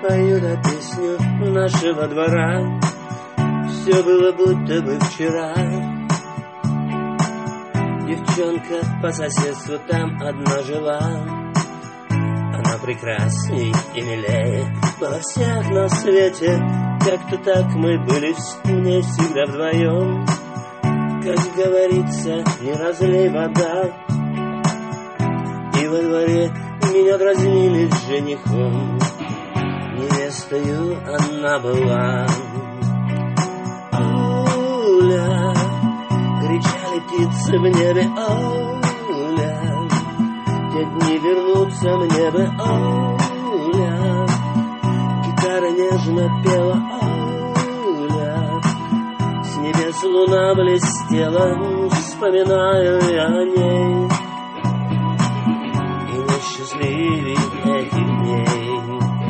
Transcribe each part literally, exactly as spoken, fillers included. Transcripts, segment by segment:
пою на песню нашего двора. Все было будто бы вчера. Девчонка по соседству там одна жила. Она прекрасней и милее была всех на свете. Как-то так мы были с ней всегда вдвоем. Как говорится, не разлей вода. И во дворе меня дразнили с женихом. Невестою она была. Оля, кричали птицы в небе, Оля, те дни вернутся мне бы, Оля. Гитара нежно пела, Оля, с небес луна блестела, вспоминаю я о ней. И несчастливей этих дней.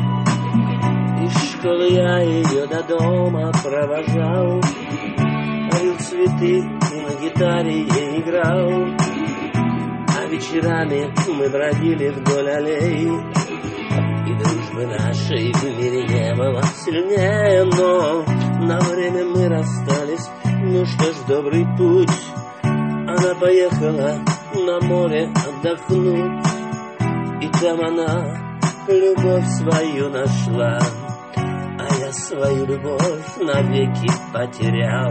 Из школы я ее до дома провожал, дарил цветы и на гитаре ей играл. А вечерами мы бродили вдоль аллей, и дружбы нашей в мире не было сильнее. Но на время мы расстались, ну что ж, добрый путь. Она поехала на море отдохнуть, и там она любовь свою нашла, а я свою любовь навеки потерял.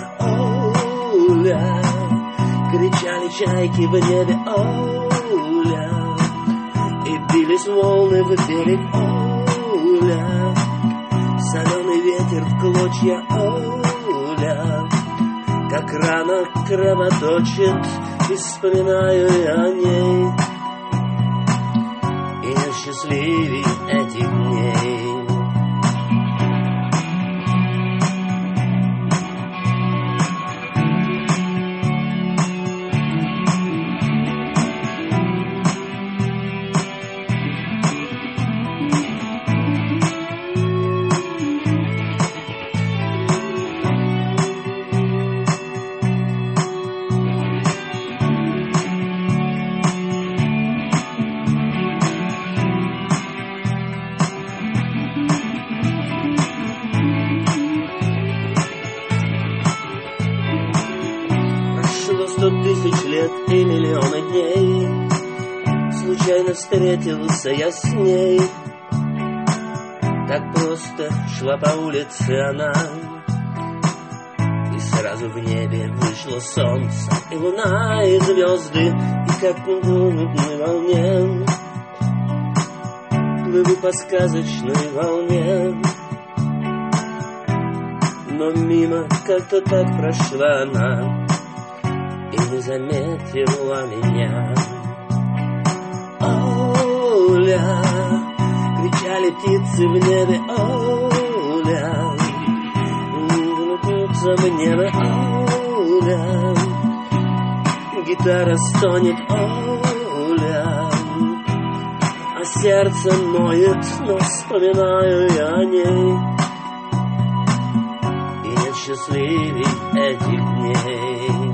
Оля, кричали чайки в небе, Оля, и бились волны в берег, Оля, соленый ветер в клочья, Оля, как рана кровоточит, и вспоминаю я о ней. И несчастливей этих дней. Сто тысяч лет и миллионы дней, случайно встретился я с ней. Так просто шла по улице она, и сразу в небе вышло солнце и луна, и звезды, и как на волнутой волне плыву по сказочной волне. Но мимо как-то так прошла она и не заметила меня. Оля, кричали птицы в небе, Оля, вернутся в небо, Оля, гитара стонет, Оля, а сердце ноет, но вспоминаю я о ней. И нет счастливей этих дней.